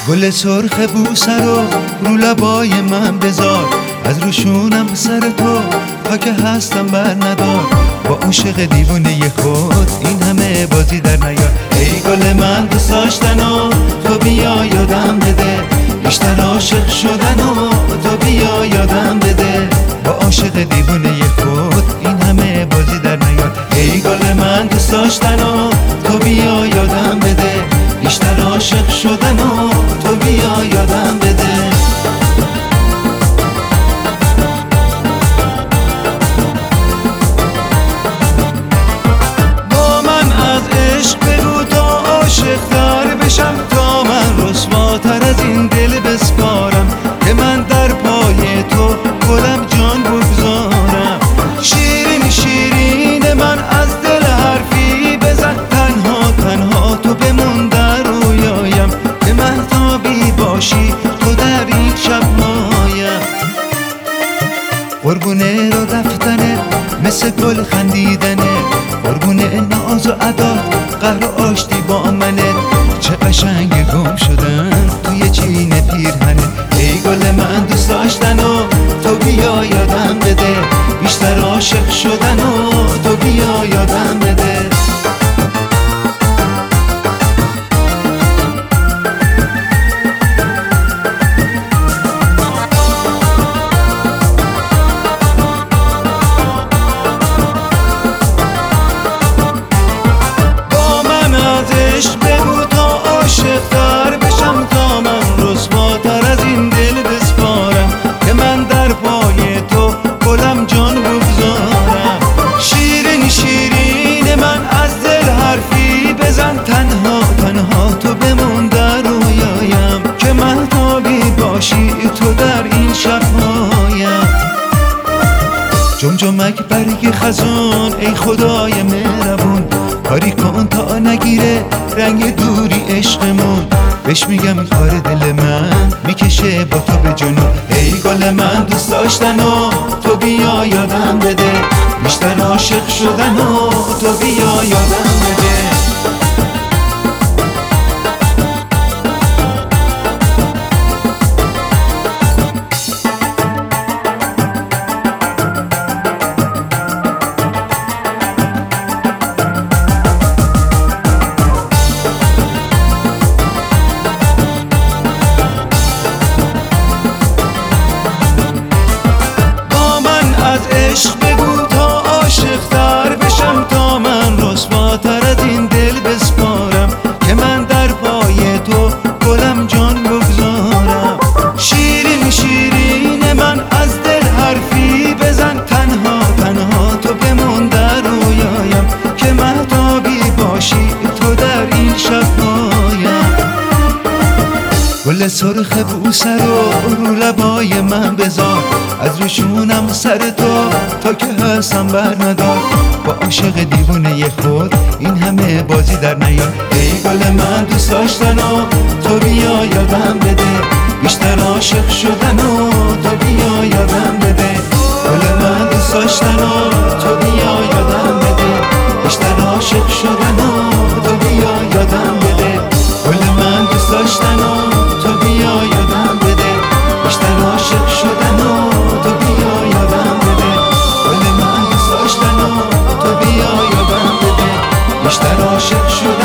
گل سرخ بوسه رو لبای من بذار، از روشونم سر تو تا که هستم بر ندار. با عاشق دیوونه خود این همه بازی در نیار. ای گل من دوست داشتن و تو بیا یادم بده، بیشتر عاشق شدن و تو بیا یادم بده. با عاشق دیوونه خود این همه بازی در نیار. ای گل من دوست داشتن و تو بیا یادم بده، بیشتر عاشق شدن و تو بیا یادم بده. با من از عشق بگو تا عاشق دار بشم، تا من رسواتر از این دل بسپارم که من در پای تو گلم جان بگذارم. شیرین شیرین من از دل حرفی بزن، تنها تنها تو بمون در رویایم که مهتابی باشی تو در این شب مایم. قربونه رو رفتنه مثل گل خندیدنه، قربونه ناز و عداد قهر و آشتی با منه. چه قشنگ گم شدن توی چین پیرهنه. ای گل من دوست داشتن و تو بیا یادم بده، بیشتر عاشق شدن و تو بیا یادم بده. تنها تنها تو بمون در رویایم که مهتابی باشی تو در این شب‌هایم. جمجمک برگ خزان ای خدای مهربون، کاری کن تا نگیره رنگ دوری عشقمون. بهش میگم کار دل من میکشه با تو به جنون. ای گل من دوست داشتن و تو بیا یادم بده، بیشتر عاشق شدن و تو بیا یادم بده. عشق بگو تا عاشق تر بشم، تا من رسواتر از این دل بسپارم که من در پای تو گلم جان بگذارم. شیرین شیرین من از دل حرفی بزن، تنها تنها تو بمون در رویایم که مهتابی باشی تو در این شب‌هایم. گل سرخ بوسه رو لبای من بذار، از روشونم سر تو تا که هستم بر ندار. با عاشق دیوونه خود این همه بازی در نیار. ای گل من دوست داشتن و تو بیا یادم بده، بیشتر عاشق شدن و تو بیا یادم بده. گل من دوست داشتن و تو بیا یادم بده، بیشتر عاشق شدن و تو بیا یادم بده. گل من دوست داشتن و تو بیا یادم بده، بیشتر عاشق شدن و تو بیا یادم بده. گل من دوست داشتن و تو بیا یادم بده، بیشتر عاشق شدن